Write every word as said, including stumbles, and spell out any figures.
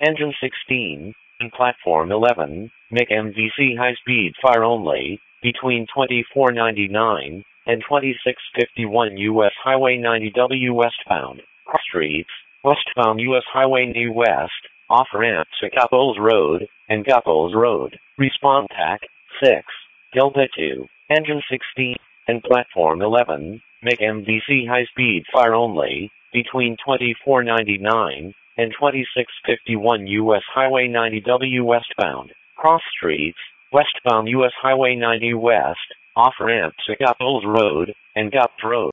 Engine sixteen, and Platform eleven, make M V C high-speed fire only, between twenty-four ninety-nine and twenty-six fifty-one U S Highway ninety W westbound, cross streets, westbound U S Highway ninety west, off-ramp to Goethals Road, and Goethals Road. Respawn Tac, six, Delta two, Engine sixteen, and Platform eleven, make M V C high-speed fire only, between twenty-four ninety-nine and twenty-six fifty-one U S Highway ninety W westbound, cross streets, westbound U S Highway ninety west, off-ramp to Goethals Road, and Goethals Road.